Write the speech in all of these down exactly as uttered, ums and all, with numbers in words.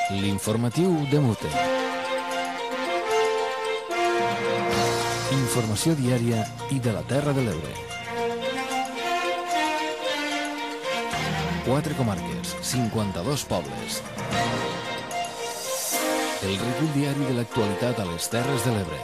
L'informatiu de Mute. Informació diària i de la Terra de l'Ebre. Quatre comarques, cinquanta-dos pobles. El recull diari de l'actualitat a les Terres de l'Ebre.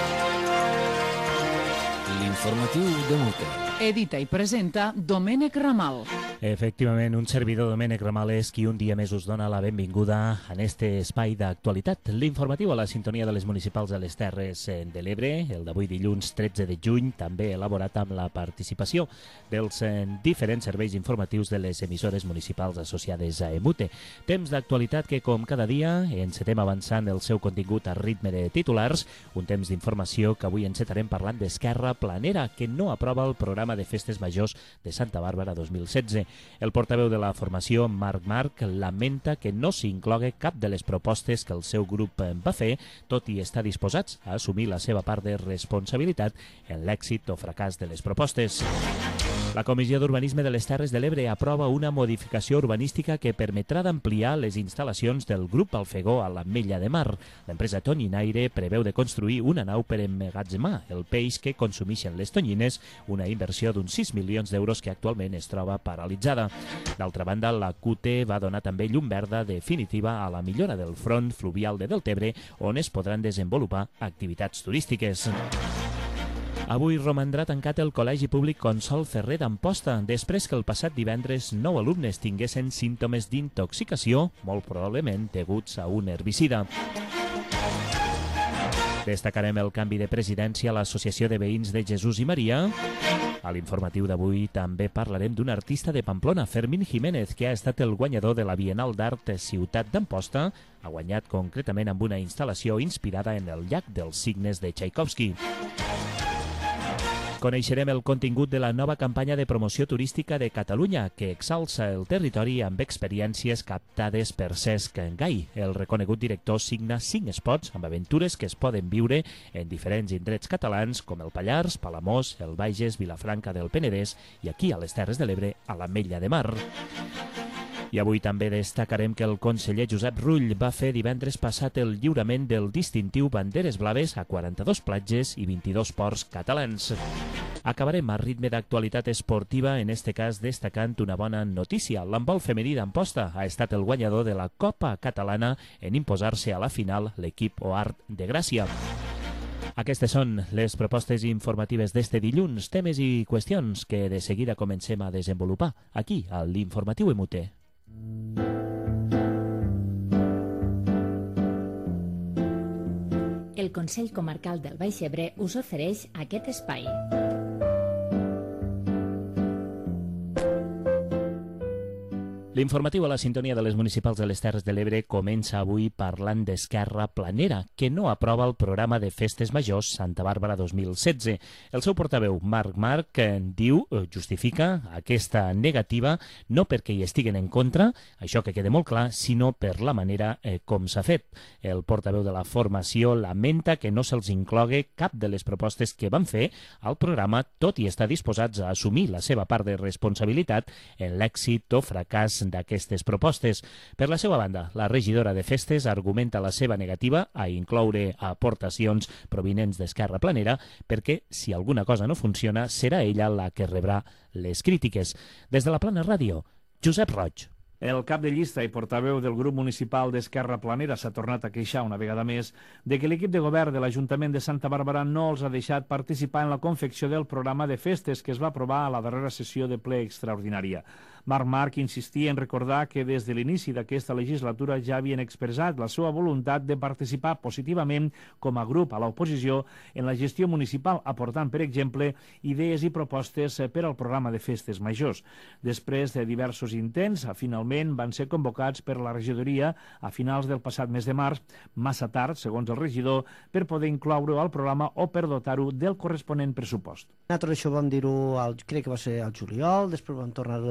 L'informatiu de Mute. Edita i presenta Domènec Ramal. Efectivament, un servidor, Domènec Ramal, és qui un dia més us dona la benvinguda en este espai d'actualitat. L'informatiu a la sintonia de les municipals de les Terres de l'Ebre, el d'avui dilluns tretze de juny, també elaborat amb la participació dels diferents serveis informatius de les emissores municipals associades a Emute. Temps d'actualitat que, com cada dia, encetem avançant el seu contingut a ritme de titulars, un temps d'informació que avui encetarem parlant d'Esquerra Planera, que no aprova el programa de Festes Majors de Santa Bàrbara dos mil setze. El portaveu de la formació, Marc Marc, lamenta que no s'inclogui cap de les propostes que el seu grup va fer, tot i estar disposats a assumir la seva part de responsabilitat en l'èxit o fracàs de les propostes. La Comissió d'Urbanisme de les Terres de l'Ebre aprova una modificació urbanística que permetrà d'ampliar les instal·lacions del grup Alfegó a l'Ametlla de Mar. L'empresa Tonyinaire preveu de construir una nau per emmagatzemar el peix que consumeixen les tonyines, una inversió d'uns sis milions d'euros que actualment es troba paralitzada. D'altra banda, la C U T E va donar també llum verda definitiva a la millora del front fluvial de Deltebre, on es podran desenvolupar activitats turístiques. Avui romandrà tancat el Col·legi Públic Consol Ferrer d'Amposta, després que el passat divendres nou alumnes tinguessin símptomes d'intoxicació, molt probablement deguts a un herbicida. Destacarem el canvi de presidència a l'Associació de Veïns de Jesús i Maria. A l'informatiu d'avui també parlarem d'un artista de Pamplona, Fermín Jiménez, que ha estat el guanyador de la Bienal d'Art Ciutat d'Amposta. Ha guanyat concretament amb una instal·lació inspirada en el llac dels Cignes de Tchaikovsky. Coneixerem el contingut de la nova campanya de promoció turística de Catalunya, que exalça el territori amb experiències captades per Cesc Gai. El reconegut director signa cinc spots amb aventures que es poden viure en diferents indrets catalans, com el Pallars, Palamós, el Bages, Vilafranca del Penedès i aquí a les Terres de l'Ebre, a l'Ametlla de Mar. I avui també destacarem que el conseller Josep Rull va fer divendres passat el lliurament del distintiu Banderes Blaves a quaranta-dos platges i vint-i-dos ports catalans. Acabarem a ritme d'actualitat esportiva, en este cas destacant una bona notícia. L'handbol femení d'Amposta ha estat el guanyador de la Copa Catalana en imposar-se a la final l'equip Oart de Gràcia. Aquestes són les propostes informatives d'este dilluns, temes i qüestions que de seguida comencem a desenvolupar aquí a l'Informatiu Emute. El Consell Comarcal del Baix Ebre us ofereix aquest espai. L'informatiu a la sintonia de les municipals de les Terres de l'Ebre comença avui parlant d'Esquerra Planera, que no aprova el programa de Festes Majors Santa Bàrbara dos mil setze. El seu portaveu, Marc Marc, diu, justifica aquesta negativa no perquè hi estiguen en contra, això que quede molt clar, sinó per la manera eh, com s'ha fet. El portaveu de la formació lamenta que no se'ls inclogui cap de les propostes que van fer al programa, tot i estar disposats a assumir la seva part de responsabilitat en l'èxit o fracàs d'aquestes propostes. Per la seva banda, la regidora de Festes argumenta la seva negativa a incloure aportacions provinents d'Esquerra Planera perquè, si alguna cosa no funciona, serà ella la que rebrà les crítiques. Des de la Plana Ràdio, Josep Roig. El cap de llista i portaveu del grup municipal d'Esquerra Planera s'ha tornat a queixar una vegada més de que l'equip de govern de l'Ajuntament de Santa Bàrbara no els ha deixat participar en la confecció del programa de festes que es va aprovar a la darrera sessió de ple extraordinària. Marc Marc insistia en recordar que des de l'inici d'aquesta legislatura ja havien expressat la seva voluntat de participar positivament com a grup a l'oposició en la gestió municipal, aportant, per exemple, idees i propostes per al programa de festes majors. Després de diversos intents, finalment van ser convocats per la regidoria a finals del passat mes de març, massa tard, segons el regidor, per poder incloure-ho al programa o per dotar-ho del corresponent pressupost. Nosaltres això vam dir-ho, al, crec que va ser al juliol, després vam tornar a demanar-ho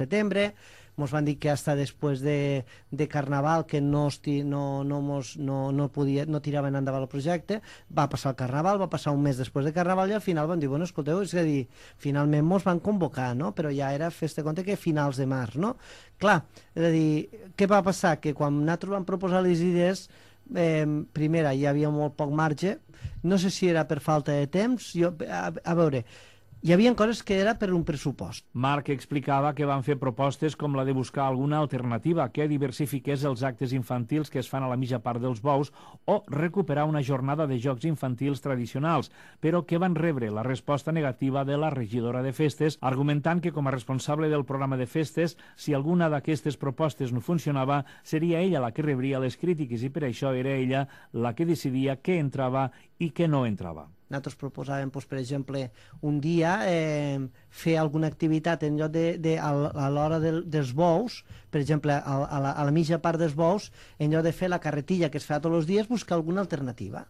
setembre, ens van dir que hasta després de, de Carnaval que no, esti, no, no, mos, no, no, podia, no tiraven endavant el projecte, va passar el Carnaval, va passar un mes després de Carnaval i al final van dir, bueno, escolteu, és a dir, finalment mos van convocar, no? Però ja era, fes-te compte que finals de març, no? Clar, és a dir, què va passar? Que quan nosaltres vam proposar les idees, eh, primera, hi havia molt poc marge, no sé si era per falta de temps, jo, a, a veure, hi havia coses que era per un pressupost. Marc explicava que van fer propostes com la de buscar alguna alternativa que diversifiqués els actes infantils que es fan a la mitja part dels bous o recuperar una jornada de jocs infantils tradicionals, però que van rebre la resposta negativa de la regidora de festes, argumentant que com a responsable del programa de festes, si alguna d'aquestes propostes no funcionava, seria ella la que rebria les crítiques i per això era ella la que decidia què entrava i què no entrava. Nosaltres proposàvem, doncs, per exemple, un dia eh, fer alguna activitat en lloc de, de a, a l'hora de, dels bous, per exemple, a, a, la, a la mitja part dels bous, en lloc de fer la carretilla que es fa tots els dies, buscar alguna alternativa.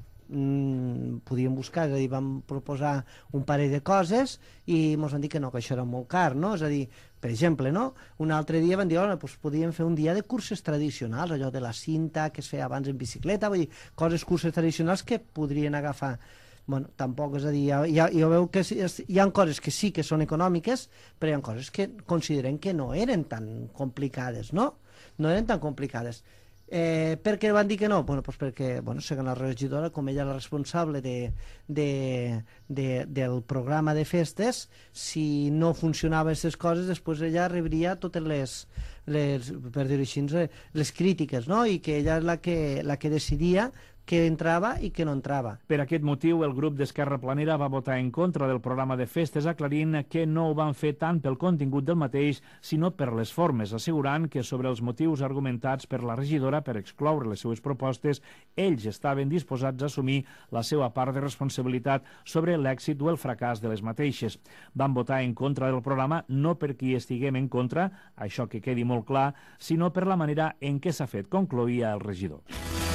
Mm, podíem buscar, és a dir, vam proposar un parell de coses i ens van dir que no, que això era molt car, no? És a dir, per exemple, no? Un altre dia van dir, oh, doncs podíem fer un dia de curses tradicionals, allò de la cinta que es feia abans en bicicleta, vull dir, coses, curses tradicionals que podrien agafar. Bueno, tampoc, és a dir, ja, ja veu que hi ha coses que sí que són econòmiques, però hi ha coses que considerem que no eren tan complicades, no? No eren tan complicades. Eh, per què van dir que no? Bueno, pues perquè, bueno, segons la regidora, com ella és la responsable de, de, de, del programa de festes, si no funcionaven aquestes coses, després ella rebria totes les, les per dir-ho així, les crítiques, no? I que ella és la que, la que decidia què entrava i què no entrava. Per aquest motiu, el grup d'Esquerra Planera va votar en contra del programa de festes, aclarint que no ho van fer tant pel contingut del mateix, sinó per les formes, assegurant que sobre els motius argumentats per la regidora per excloure les seues propostes, ells estaven disposats a assumir la seva part de responsabilitat sobre l'èxit o el fracàs de les mateixes. Van votar en contra del programa no perquè hi estiguem en contra, això que quedi molt clar, sinó per la manera en què s'ha fet, concloïa el regidor.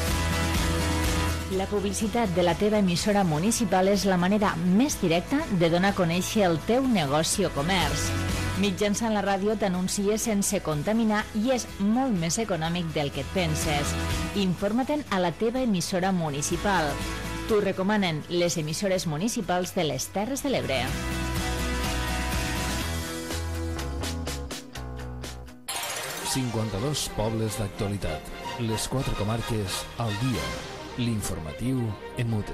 La publicitat de la teva emissora municipal és la manera més directa de donar a conèixer el teu negoci o comerç. Mitjançant la ràdio t'anuncies sense contaminar i és molt més econòmic del que et penses. Informa-te'n a la teva emissora municipal. T'ho recomanen les emissores municipals de les Terres de l'Ebre. cinquanta-dos pobles d'actualitat. Les quatre comarques al dia. L'informatiu en mute.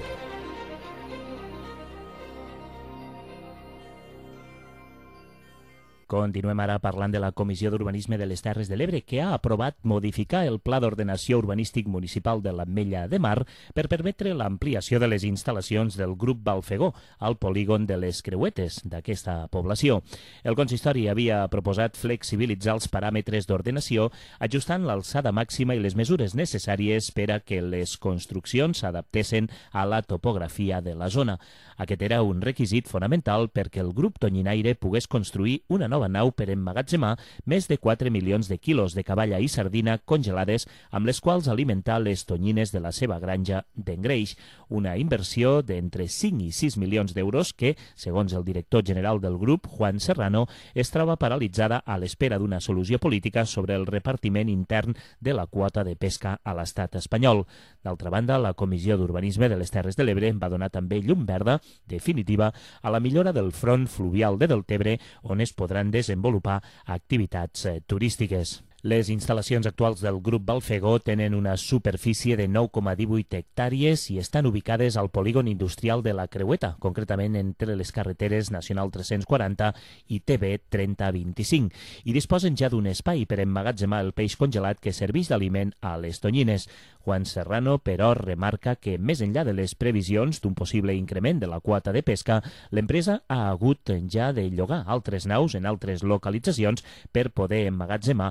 Continuem ara parlant de la Comissió d'Urbanisme de les Terres de l'Ebre, que ha aprovat modificar el Pla d'Ordenació Urbanístic Municipal de l'Ametlla de Mar per permetre l'ampliació de les instal·lacions del grup Balfegó al polígon de les Creuetes d'aquesta població. El consistori havia proposat flexibilitzar els paràmetres d'ordenació ajustant l'alçada màxima i les mesures necessàries per a que les construccions s'adaptessin a la topografia de la zona. Aquest era un requisit fonamental perquè el grup tonyinaire pogués construir una nova nau per emmagatzemar més de quatre milions de quilos de cavalla i sardina congelades amb les quals alimentar les tonyines de la seva granja d'Engreix, una inversió d'entre cinc i sis milions d'euros que, segons el director general del grup, Juan Serrano, es troba paralitzada a l'espera d'una solució política sobre el repartiment intern de la quota de pesca a l'estat espanyol. D'altra banda, la Comissió d'Urbanisme de les Terres de l'Ebre va donar també llum verda definitiva a la millora del front fluvial de Deltebre, on es podran desenvolupar activitats turístiques. Les instal·lacions actuals del grup Balfegó tenen una superfície de nou coma divuit hectàrees i estan ubicades al polígon industrial de la Creueta, concretament entre les carreteres Nacional tres-cents quaranta i T B trenta vint-i-cinc, i disposen ja d'un espai per emmagatzemar el peix congelat que serveix d'aliment a les tonyines. Juan Serrano, però, remarca que, més enllà de les previsions d'un possible increment de la quota de pesca, l'empresa ha hagut ja de llogar altres naus en altres localitzacions per poder emmagatzemar les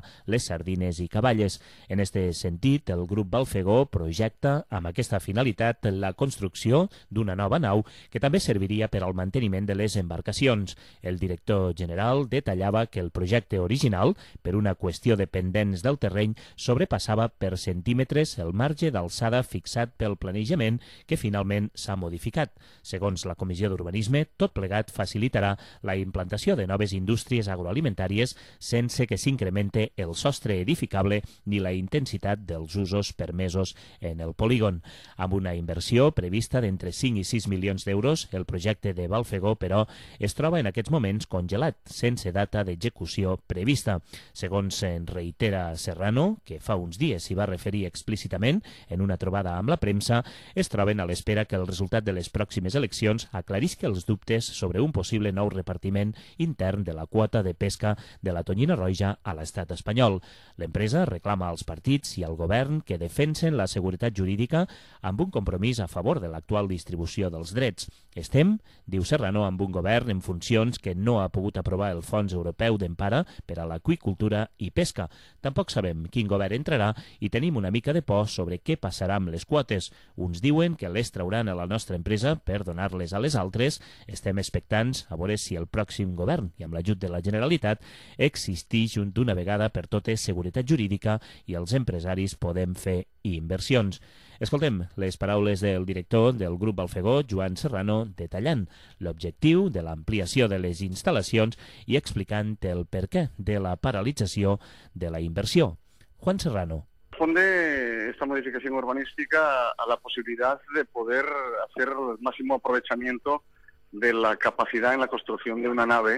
sardines i caballes. En este sentit, el grup Balfegó projecta amb aquesta finalitat la construcció d'una nova nau que també serviria per al manteniment de les embarcacions. El director general detallava que el projecte original, per una qüestió de pendents del terreny, sobrepassava per centímetres el marge d'alçada fixat pel planejament que finalment s'ha modificat. Segons la Comissió d'Urbanisme, tot plegat facilitarà la implantació de noves indústries agroalimentàries sense que s'incremente el sostre edificable ni la intensitat dels usos permesos en el polígon. Amb una inversió prevista d'entre cinc i sis milions d'euros, el projecte de Balfegó, però, es troba en aquests moments congelat, sense data d'execució prevista. Segons en reitera Serrano, que fa uns dies s'hi va referir explícitament en una trobada amb la premsa, es troben a l'espera que el resultat de les pròximes eleccions aclarisca els dubtes sobre un possible nou repartiment intern de la quota de pesca de la tonyina roja a l'estat espanyol. L'empresa reclama als partits i al govern que defensen la seguretat jurídica amb un compromís a favor de l'actual distribució dels drets. Estem, diu Serrano, amb un govern en funcions que no ha pogut aprovar el Fons Europeu d'Empara per a l'aqüicultura i pesca. Tampoc sabem quin govern entrarà i tenim una mica de por sobre què passarà amb les quotes. Uns diuen que les trauran a la nostra empresa per donar-les a les altres. Estem expectants a veure si el pròxim govern, i amb l'ajut de la Generalitat, existeix d'una vegada per totes seguretat jurídica i els empresaris podem fer inversions. Escoltem les paraules del director del grup Balfegó, Joan Serrano, detallant l'objectiu de l'ampliació de les instal·lacions i explicant el perquè de la paralització de la inversión. Juan Serrano. Responde esta modificación urbanística a la posibilidad de poder hacer el máximo aprovechamiento de la capacidad en la construcción de una nave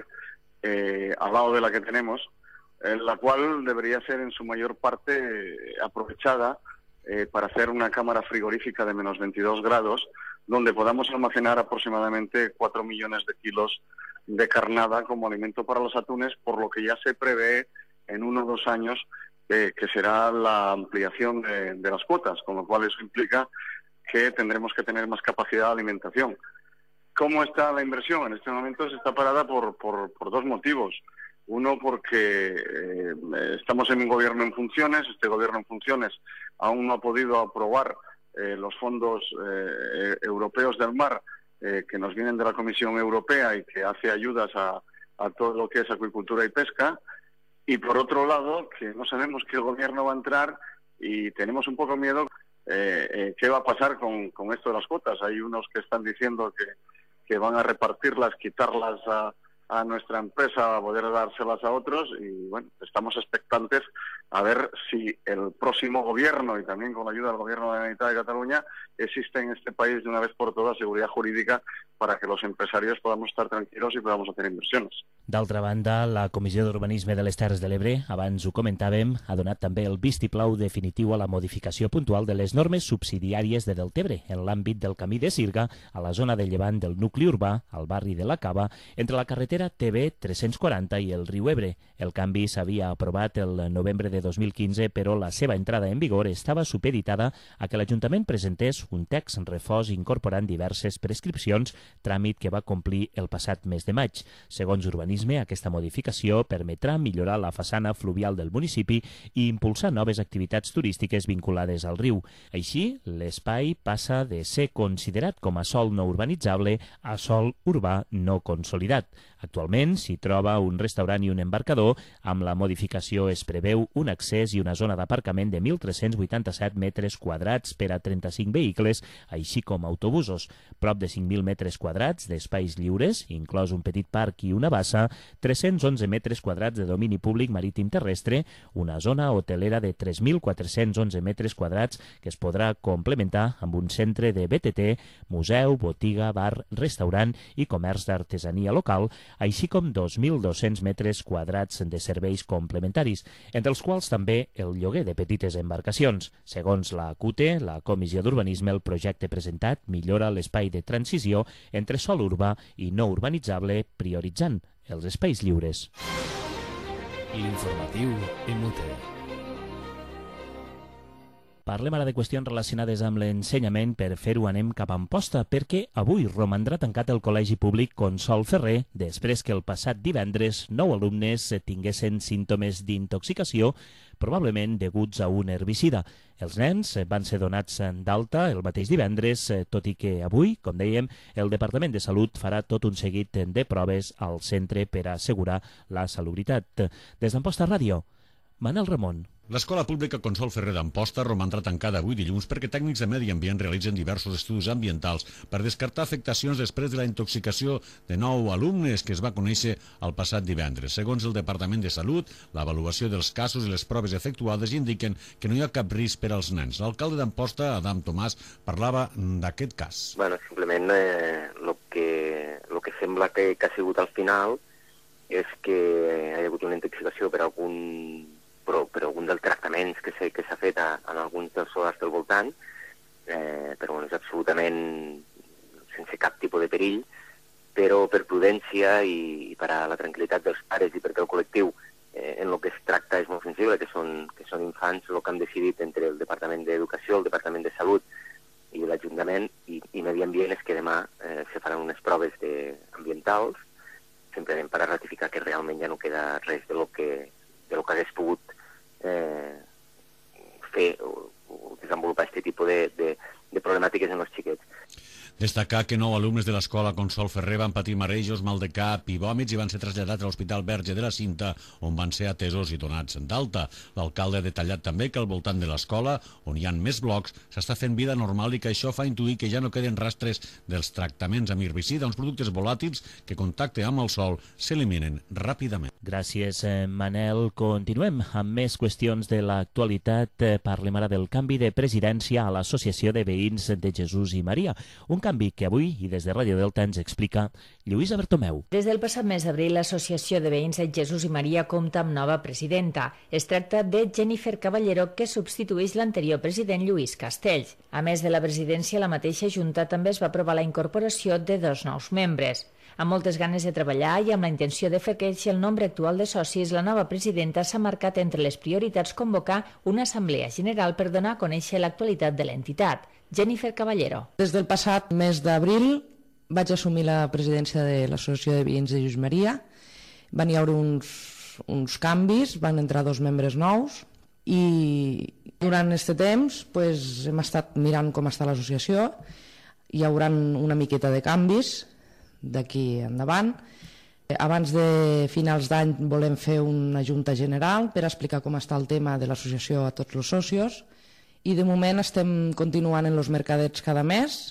eh, al lado de la que tenemos, eh, la cual debería ser en su mayor parte eh, aprovechada eh, para hacer una cámara frigorífica de menos veintidós grados, donde podamos almacenar aproximadamente cuatro millones de kilos de carnada como alimento para los atunes, por lo que ya se prevé en uno o dos años eh, que será la ampliación de, de las cuotas, con lo cual eso implica que tendremos que tener más capacidad de alimentación. ¿Cómo está la inversión? En este momento se está parada por, por, por dos motivos. Uno, porque eh, estamos en un gobierno en funciones. Este gobierno en funciones aún no ha podido aprobar eh, los fondos eh, europeos del mar eh, que nos vienen de la Comisión Europea y que hace ayudas a, a todo lo que es acuicultura y pesca. Y por otro lado, que no sabemos qué gobierno va a entrar y tenemos un poco miedo eh, eh, qué va a pasar con, con esto de las cuotas. Hay unos que están diciendo que, que van a repartirlas, quitarlas a, a nuestra empresa, a poder dárselas a otros, y bueno, estamos expectantes a ver si el próximo gobierno, y también con la ayuda del gobierno de la Generalitat de Cataluña, existe en este país de una vez por todas seguridad jurídica para que los empresarios podamos estar tranquilos y podamos hacer inversiones. D'altra banda, la Comissió d'Urbanisme de les Terres de l'Ebre, abans ho comentàvem, ha donat també el vistiplau definitiu a la modificació puntual de les normes subsidiàries de Deltebre en l'àmbit del camí de Sirga, a la zona de llevant del nucli urbà, al barri de la Cava, entre la carretera T B tres-cents quaranta i el riu Ebre. El canvi s'havia aprovat el novembre de dos mil quinze, però la seva entrada en vigor estava supeditada a que l'Ajuntament presentés un text refós incorporant diverses prescripcions, tràmit que va complir el passat mes de maig. Segons Urbanisme, aquesta modificació permetrà millorar la façana fluvial del municipi i impulsar noves activitats turístiques vinculades al riu. Així, l'espai passa de ser considerat com a sòl no urbanitzable a sòl urbà no consolidat. Actualment s'hi troba un restaurant i un embarcador. Amb la modificació es preveu un accés i una zona d'aparcament de mil tres-cents vuitanta-set metres quadrats per a trenta-cinc vehicles, així com autobusos, prop de cinc mil metres quadrats d'espais lliures, inclòs un petit parc i una bassa, tres-cents onze metres quadrats de domini públic marítim terrestre, una zona hotelera de tres mil quatre-cents onze metres quadrats que es podrà complementar amb un centre de B T T, museu, botiga, bar, restaurant i comerç d'artesania local, així com dos mil dos-cents metres quadrats de serveis complementaris, entre els quals també el lloguer de petites embarcacions. Segons la C U T E, la Comissió d'Urbanisme, el projecte presentat millora l'espai de transició entre sòl urbà i no urbanitzable, prioritzant els espais lliures. L'informatiu M U T. Parlem ara de qüestions relacionades amb l'ensenyament. Per fer-ho anem cap a Amposta, perquè avui romandrà tancat el Col·legi Públic Consol Ferrer després que el passat divendres nou alumnes tinguessin símptomes d'intoxicació probablement deguts a un herbicida. Els nens van ser donats d'alta el mateix divendres, tot i que avui, com dèiem, el Departament de Salut farà tot un seguit de proves al centre per assegurar la salubritat. Des d'Amposta Ràdio, Manel Ramon. L'escola pública Consol Ferrer d'Amposta romandrà tancada avui dilluns perquè tècnics de medi ambient realitzen diversos estudis ambientals per descartar afectacions després de la intoxicació de nou alumnes que es va conèixer el passat divendres. Segons el Departament de Salut, l'avaluació dels casos i les proves efectuades indiquen que no hi ha cap risc per als nens. L'alcalde d'Amposta, Adam Tomàs, parlava d'aquest cas. Bueno, simplement eh, lo que, lo que sembla que, que ha sigut al final és que hi ha hagut una intoxicació per algun però per algun dels tractaments que s'ha que fet a, en alguns dels solars del voltant, eh, però bueno, és absolutament sense cap tipus de perill, però per prudència i, i per a la tranquil·litat dels pares i perquè el col·lectiu eh, en el que es tracta és molt sensible, que són, que són infants, el que han decidit entre el Departament d'Educació, el Departament de Salut i l'Ajuntament i, i Medi Ambient és que demà eh, se faran unes proves de, ambientals, simplement per a ratificar que realment ja no queda res de lo que, de lo que hagués pogut Eh, fer o, o desenvolupar aquest tipus de, de, de problemàtiques en els xiquets. Destacar que nou alumnes de l'escola Consol Ferrer van patir marejos, mal de cap i vòmits i van ser traslladats a l'Hospital Verge de la Cinta, on van ser atesos i donats d'alta. L'alcalde ha detallat també que al voltant de l'escola, on hi ha més blocs, s'està fent vida normal i que això fa intuir que ja no queden rastres dels tractaments amb herbicida, uns productes volàtils que, en contacte amb el sol, s'eliminen ràpidament. Gràcies, Manel. Continuem amb més qüestions de l'actualitat. Parlem ara del canvi de presidència a l'Associació de Veïns de Jesús i Maria. Un canvi que avui, i des de Ràdio Delta, ens explica Lluïsa Bertomeu. Des del passat mes d'abril, l'Associació de Veïns de Jesús i Maria compta amb nova presidenta. Es tracta de Jennifer Caballero, que substitueix l'anterior president Lluís Castells. A més de la presidència, la mateixa Junta també es va aprovar la incorporació de dos nous membres. Amb moltes ganes de treballar i amb la intenció de fer créixer el nombre actual de socis, la nova presidenta s'ha marcat entre les prioritats convocar una assemblea general per donar a conèixer l'actualitat de l'entitat. Jennifer Caballero. Des del passat mes d'abril vaig assumir la presidència de l'Associació de Veïns de Jesús i Maria. Van hi haure uns, uns canvis, van entrar dos membres nous i durant aquest temps pues, hem estat mirant com està l'associació. Hi haurà una miqueta de canvis d'aquí endavant. Abans de finals d'any volem fer una junta general per explicar com està el tema de l'associació a tots els socios i de moment estem continuant en els mercadets cada mes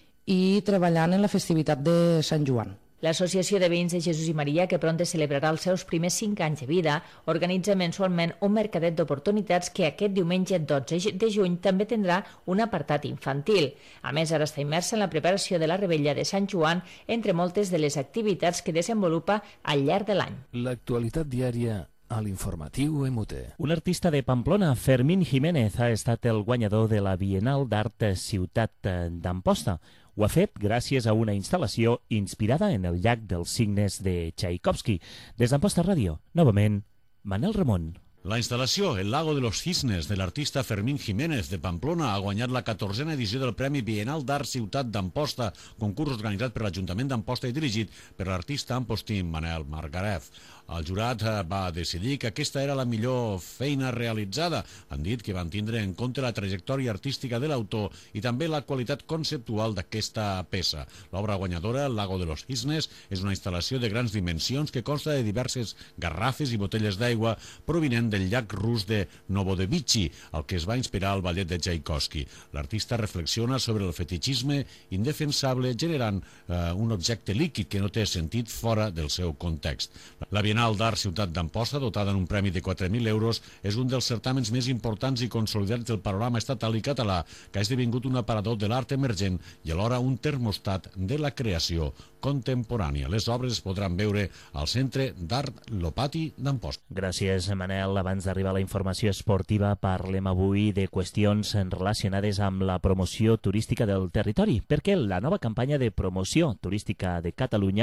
i treballant en la festivitat de Sant Joan. L'Associació de Veïns de Jesús i Maria, que pronte celebrarà els seus primers cinc anys de vida, organitza mensualment un mercadet d'oportunitats que aquest diumenge dotze de juny també tindrà un apartat infantil. A més, ara està immersa en la preparació de la Rebella de Sant Joan, entre moltes de les activitats que desenvolupa al llarg de l'any. L'actualitat diària a l'informatiu M T. Un artista de Pamplona, Fermín Jiménez, ha estat el guanyador de la Bienal d'Art Ciutat d'Amposta. Ho ha fet gràcies a una instal·lació inspirada en el llac dels Cignes de Tchaikovsky. Des d'Amposta Ràdio, novament, Manel Ramon. La instal·lació El Lago de los Cisnes de l'artista Fermín Jiménez de Pamplona ha guanyat la catorzena edició del Premi Bienal d'Art Ciutat d'Amposta, concurs organitzat per l'Ajuntament d'Amposta i dirigit per l'artista ampostí Manel Margarev. El jurat va decidir que aquesta era la millor feina realitzada. Han dit que van tindre en compte la trajectòria artística de l'autor i també la qualitat conceptual d'aquesta peça. L'obra guanyadora, El Lago de los Cisnes, és una instal·lació de grans dimensions que consta de diverses garrafes i botelles d'aigua provinent del llac rus de Novodevichy, el que es va inspirar al ballet de Tchaikovsky. L'artista reflexiona sobre el fetichisme indefensable generant eh, un objecte líquid que no té sentit fora del seu context. La Bienal d'Art Ciutat d'Amposta, dotada en un premi de quatre mil euros, és un dels certàmens més importants i consolidats del panorama estatal i català, que ha esdevingut un aparador de l'art emergent i alhora un termostat de la creació contemporània. Les obres es podran veure al Centre d'Art Lopati d'Amposta. Gràcies, Manel. Abans d'arribar a la informació esportiva, parlem avui de qüestions relacionades amb la promoció turística del territori, perquè la nova campanya de promoció turística de Catalunya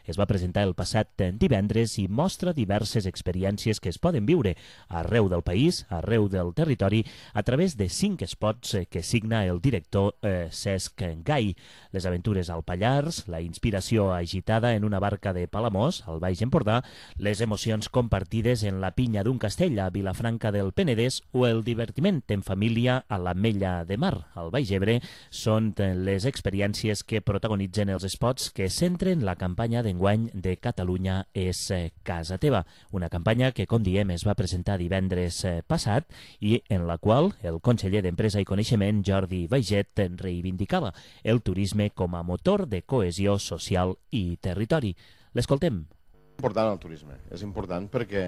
es va presentar el passat divendres i mostra diverses experiències que es poden viure arreu del país, arreu del territori, a través de cinc spots que signa el director eh, Cesc Gai. Les aventures al Pallars, la inspiració agitada en una barca de Palamós, al Baix Empordà, les emocions compartides en la pinya d'un castell a Vilafranca del Penedès o el divertiment en família a l'Ametlla de Mar, al Baix Ebre, són les experiències que protagonitzen els spots que centren la campanya d'enguany de Catalunya és casa teva. Una campanya que, com diem, es va presentar divendres passat i en la qual el conseller d'Empresa i Coneixement, Jordi Baiget, reivindicava el turisme com a motor de cohesió social i territori. L'escoltem. És important el turisme. És important perquè,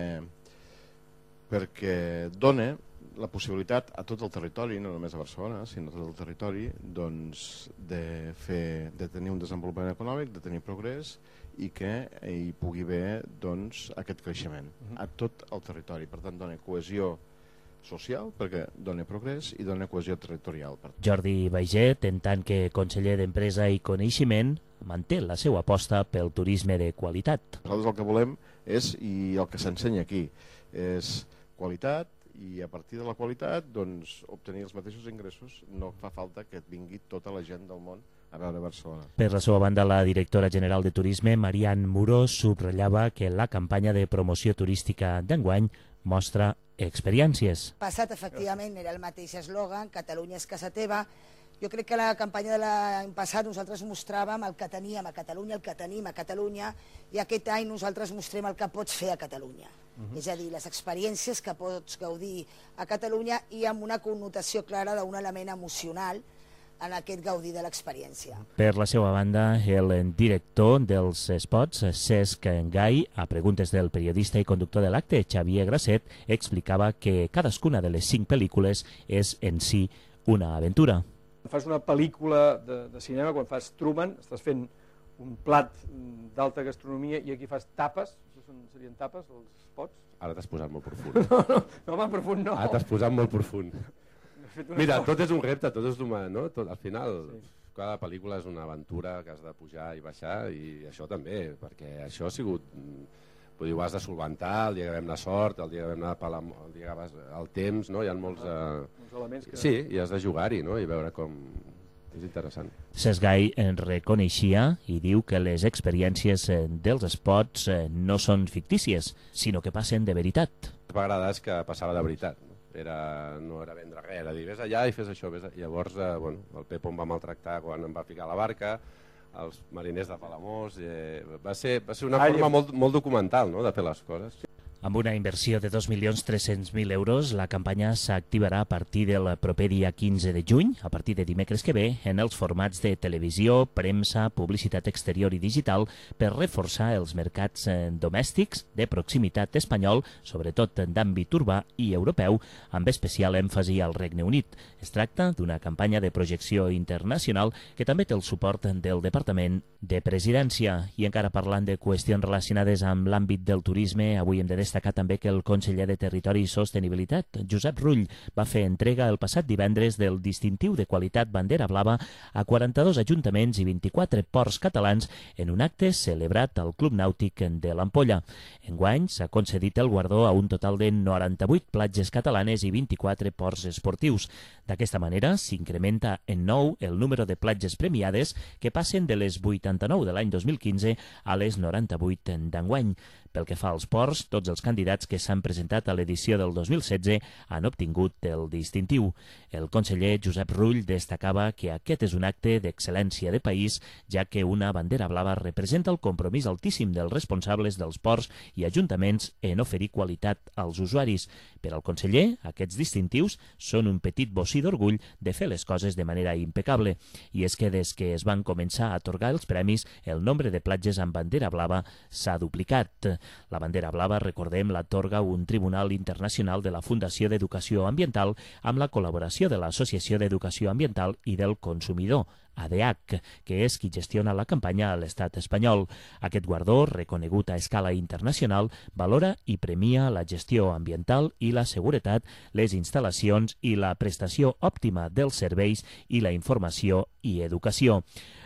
perquè dona la possibilitat a tot el territori, no només a Barcelona, sinó a tot el territori, doncs, de, fer, de tenir un desenvolupament econòmic, de tenir progrés i que hi pugui haver doncs, aquest creixement a tot el territori. Per tant, dona cohesió social, perquè dona progrés i dona cohesió territorial. Jordi Baiget, en tant que conseller d'Empresa i Coneixement, manté la seva aposta pel turisme de qualitat. Nosaltres el que volem és, i el que s'ensenya aquí, és qualitat, i a partir de la qualitat doncs, obtenir els mateixos ingressos. No fa falta que et vingui tota la gent del món a veure Barcelona. Per la seva banda, la directora general de Turisme, Marian Muró, subratllava que la campanya de promoció turística d'enguany mostra experiències. Passat, efectivament, era el mateix eslògan, Catalunya és casa teva. Jo crec que la campanya de l'any passat nosaltres mostràvem el que teníem a Catalunya, el que tenim a Catalunya, i aquest any nosaltres mostrem el que pots fer a Catalunya. Uh-huh. És a dir, les experiències que pots gaudir a Catalunya i amb una connotació clara d'un element emocional en aquest gaudir de l'experiència. Per la seva banda, el director dels spots, Cesc Gai, a preguntes del periodista i conductor de l'acte, Xavier Grasset, explicava que cadascuna de les cinc pel·lícules és en si una aventura. Quan fas una pel·lícula de, de cinema, quan fas Truman, estàs fent un plat d'alta gastronomia i aquí fas tapes, són, serien tapes, els spots? Ara t'has posat molt profund. No, no, no, home, profund no. Ara t'has posat molt profund. Mira, tot és un repte, tot és humà, no? Tot, al final, sí. Cada pel·lícula és una aventura que has de pujar i baixar, i això també, perquè això ha sigut... Vull dir, ho has de solventar, el dia que vam anar sort, el dia que vam anar a la, el dia que vas al temps, no? Hi ha molts... Eh... elements que... Sí, i has de jugar-hi, no? I veure com... És interessant. Cesc Gai en reconeixia i diu que les experiències dels spots no són fictícies, sinó que passen de veritat. El que m'agrada és que passava de veritat. No era, no era vendre res, era dir, vés allà i fes això. Vés allà. Llavors, eh, bueno, el Pepo em va maltractar quan em va ficar a la barca, els mariners de Palamós... Eh, va, ser, va ser una Ai, forma molt, molt documental, no?, de fer les coses. Amb una inversió de dos milions tres-cents mil euros, la campanya s'activarà a partir del proper dia quinze de juny, a partir de dimecres que ve, en els formats de televisió, premsa, publicitat exterior i digital, per reforçar els mercats domèstics de proximitat espanyol, sobretot d'àmbit urbà i europeu, amb especial èmfasi al Regne Unit. Es tracta d'una campanya de projecció internacional que també té el suport del Departament de Presidència. I encara parlant de qüestions relacionades amb l'àmbit del turisme, avui hem de destacar també que el conseller de Territori i Sostenibilitat, Josep Rull, va fer entrega el passat divendres del distintiu de qualitat Bandera Blava a quaranta-dos ajuntaments i vint-i-quatre ports catalans en un acte celebrat al Club Nàutic de l'Ampolla. Enguany s'ha concedit el guardó a un total de noranta-vuit platges catalanes i vint-i-quatre ports esportius. D'aquesta manera s'incrementa en nou el número de platges premiades, que passen de les vuitanta-nou de l'any dos mil quinze a les noranta-vuit d'enguany. Pel que fa als ports, tots els candidats que s'han presentat a l'edició del dos mil setze han obtingut el distintiu. El conseller Josep Rull destacava que aquest és un acte d'excel·lència de país, ja que una bandera blava representa el compromís altíssim dels responsables dels ports i ajuntaments en oferir qualitat als usuaris. Per al conseller, aquests distintius són un petit bocí d'orgull de fer les coses de manera impecable. I és que des que es van començar a atorgar els premis, el nombre de platges amb bandera blava s'ha duplicat. La bandera blava, recordem, l'atorga un tribunal internacional de la Fundació d'Educació Ambiental amb la col·laboració de l'Associació d'Educació Ambiental i del Consumidor, A D H, que és qui gestiona la campanya a l'estat espanyol. Aquest guardó, reconegut a escala internacional, valora i premia la gestió ambiental i la seguretat, les instal·lacions i la prestació òptima dels serveis i la informació i educació.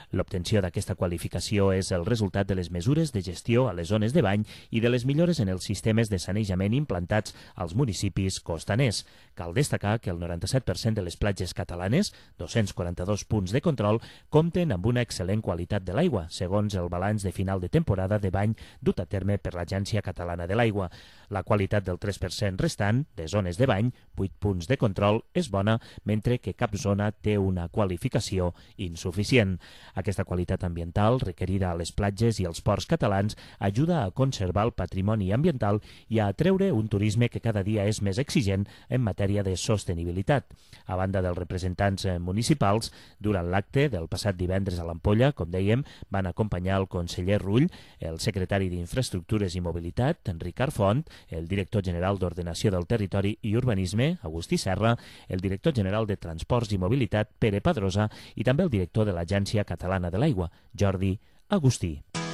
L'obtenció d'aquesta qualificació és el resultat de les mesures de gestió a les zones de bany i de les millores en els sistemes de sanejament implantats als municipis costaners. Cal destacar que el noranta-set per cent de les platges catalanes, dos-cents quaranta-dos punts de control, compten amb una excel·lent qualitat de l'aigua, segons el balanç de final de temporada de bany dut a terme per l'Agència Catalana de l'Aigua. La qualitat del tres per cent restant de zones de bany, vuit punts de control, és bona, mentre que cap zona té una qualificació insuficient. Aquesta qualitat ambiental requerida a les platges i als ports catalans ajuda a conservar el patrimoni ambiental i a atreure un turisme que cada dia és més exigent en matèria de sostenibilitat. A banda dels representants municipals, durant l'acte del passat divendres a l'Ampolla, com dèiem, van acompanyar el conseller Rull, el secretari d'Infraestructures i Mobilitat, Enric Arfont, el director general d'Ordenació del Territori i Urbanisme, Agustí Serra, el director general de Transports i Mobilitat, Pere Pedrosa, i també el director de l'Agència Catalana de l'Aigua, Jordi Agustí.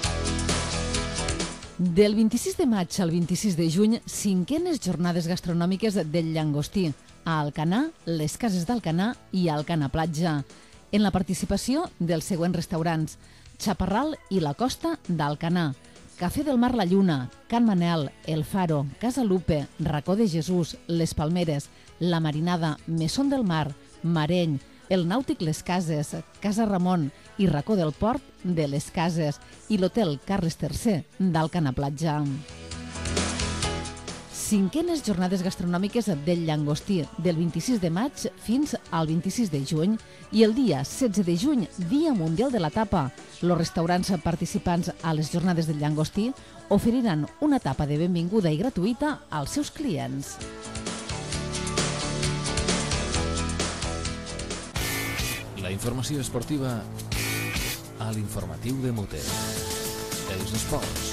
Del vint-i-sis de maig al vint-i-sis de juny, cinquenes jornades gastronòmiques del Llangostí, a Alcanar, les Cases d'Alcanar i Alcanar Platja. En la participació dels següents restaurants: Chaparral i la Costa d'Alcanar, Cafè del Mar La Lluna, Can Manel, El Faro, Casa Lupe, Racó de Jesús, Les Palmeres, La Marinada, Mesón del Mar, Mareny, El Nàutic Les Cases, Casa Ramon i Racó del Port de Les Cases i l'Hotel Carles tercer d'Alcanar Platja. Cinquenes jornades gastronòmiques del Llangostí, del vint-i-sis de maig fins al vint-i-sis de juny, i el dia setze de juny, Dia Mundial de la Tapa. Els restaurants participants a les jornades del Llangostí oferiran una tapa de benvinguda i gratuïta als seus clients. La informació esportiva a l'informatiu de Mute. Els esports.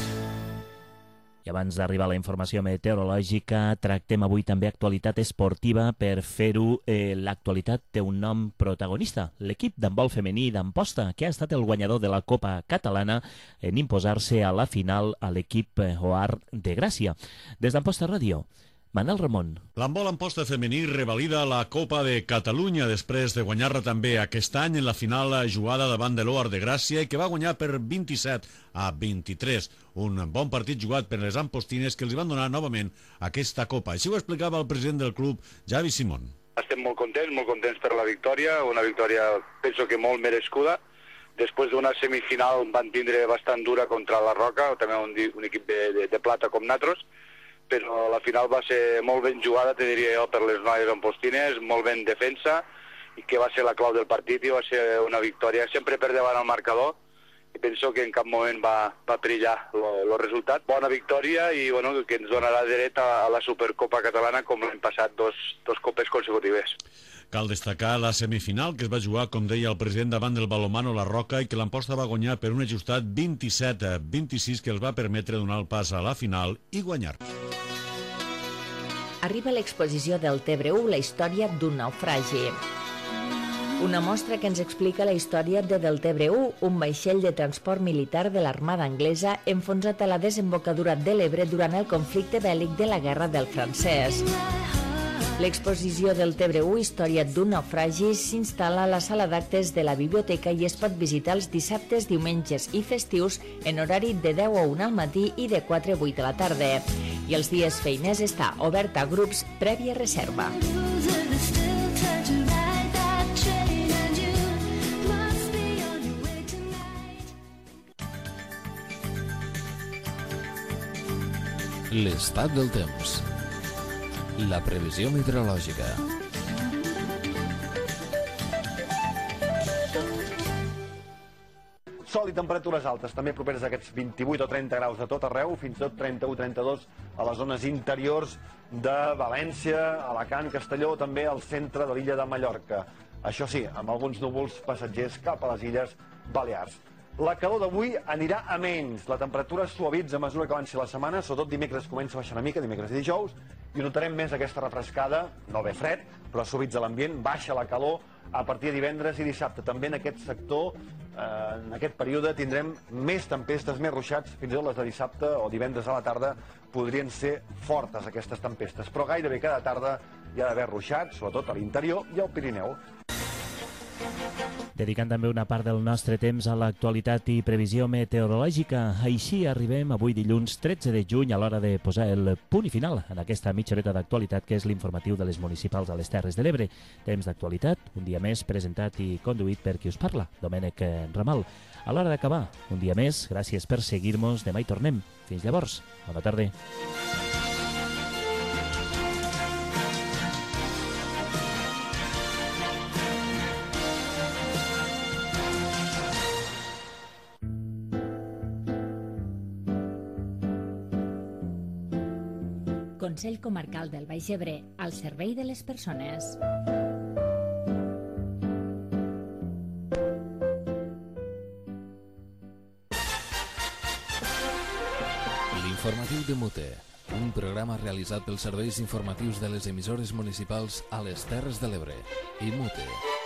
I abans d'arribar a la informació meteorològica, tractem avui també actualitat esportiva. Per fer-ho, eh, l'actualitat té un nom protagonista, l'equip d'handbol femení d'Amposta, que ha estat el guanyador de la Copa Catalana en imposar-se a la final a l'equip O A R de Gràcia. Des d'Amposta Ràdio, Manel Ramon. L'handbol Amposta femení revalida la Copa de Catalunya després de guanyar-la també aquest any en la final jugada davant de l'O A R de Gràcia i que va guanyar per vint-i-set a vint-i-tres. Un bon partit jugat per les ampostines que els van donar novament aquesta Copa. Així ho explicava el president del club, Javi Simón. Estem molt contents, molt contents per la victòria, una victòria penso que molt merescuda. Després d'una semifinal van tindre bastant dura contra la Roca, també un, un equip de, de, de plata com nosaltres, però la final va ser molt ben jugada, te diria jo, per les noies ampostines, molt ben defensa, i que va ser la clau del partit i va ser una victòria sempre per davant el marcador, i penso que en cap moment va, va perillar el resultat. Bona victòria i bueno, que ens donarà dret a, a la Supercopa Catalana com l'any passat, dos, dos copes consecutives. Cal destacar la semifinal que es va jugar, com deia el president, davant del Balomano La Roca i que l'Amposta va guanyar per un ajustat vint-i-set a vint-i-sis que els va permetre donar el pas a la final i guanyar. Arriba l'exposició del Tebre u, la història d'un naufragi. Una mostra que ens explica la història de Del Tebre u, un vaixell de transport militar de l'Armada anglesa enfonsat a la desembocadura de l'Ebre durant el conflicte bèl·lic de la Guerra del Francès. L'exposició del Tebre u, història d'un naufragi, s'instal·la a la sala d'actes de la biblioteca i es pot visitar els dissabtes, diumenges i festius en horari de deu a una al matí i de quatre a vuit a la tarda. I els dies feiners està obert a grups prèvia reserva. L'estat del temps. La previsió meteorològica. Sol i temperatures altes, també properes a aquests vint-i-vuit o trenta graus de tot arreu, fins i tot trenta-u trenta-dos a les zones interiors de València, Alacant, Castelló, també al centre de l'illa de Mallorca. Això sí, amb alguns núvols passatgers cap a les illes Balears. La calor d'avui anirà a menys. La temperatura suavitza a mesura que avanci la setmana, sobretot dimecres comença a baixar una mica, dimecres i dijous, i notarem més aquesta refrescada, no ve fred, però suavitza l'ambient, baixa la calor a partir de divendres i dissabte. També en aquest sector, eh, en aquest període, tindrem més tempestes, més ruixats, fins i tot les de dissabte o divendres a la tarda podrien ser fortes aquestes tempestes, però gairebé cada tarda hi ha d'haver ruixats, sobretot a l'interior i al Pirineu. dedicant també una part del nostre temps a l'actualitat i previsió meteorològica. Així arribem avui dilluns tretze de juny a l'hora de posar el punt i final en aquesta mitja horeta d'actualitat que és l'informatiu de les municipals a les Terres de l'Ebre. Temps d'actualitat, un dia més presentat i conduït per qui us parla, Domènec Ramal. A l'hora d'acabar, un dia més, gràcies per seguir-nos, demà hi tornem. Fins llavors, bona tarda. Consell Comarcal del Baix Ebre, al servei de les persones. L'informatiu de Mute, un programa realitzat pels serveis informatius de les emissores municipals a les Terres de l'Ebre i Mute.